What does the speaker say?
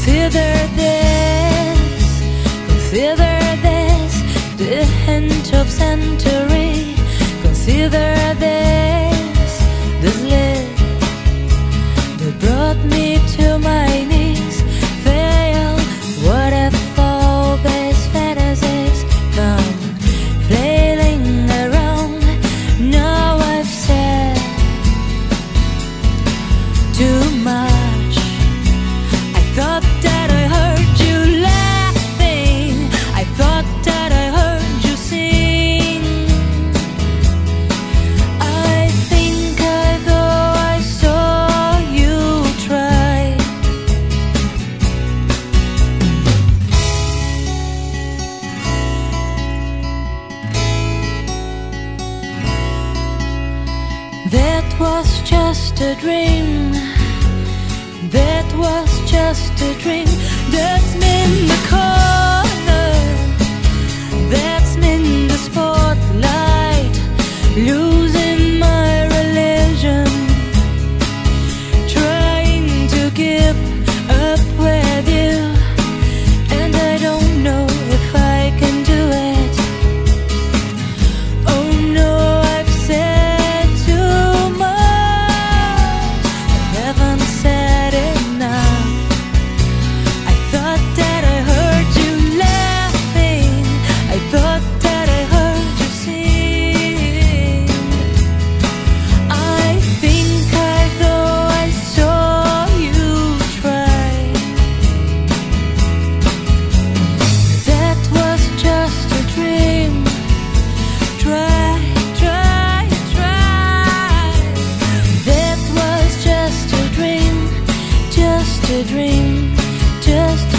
the end of century. Consider this lid that brought me to my knees. Fail, what if all these fantasies come flailing around? Now I've said too much. I thought that I heard you laughing. I thought that I heard you sing. I think I thought I saw you try. That was just a dream. That was just a dream. That's me in the corner. That's me in the spotlight, losing my religion, trying to keep up with you, and I don't know if I can do it. Oh no, I've said too much. I haven't said enough. I thought that I heard you laughing. I thought that I heard you sing. I think I thought I saw you try. That was just a dream. Try, try, try. That was just a dream. Just a dream. Just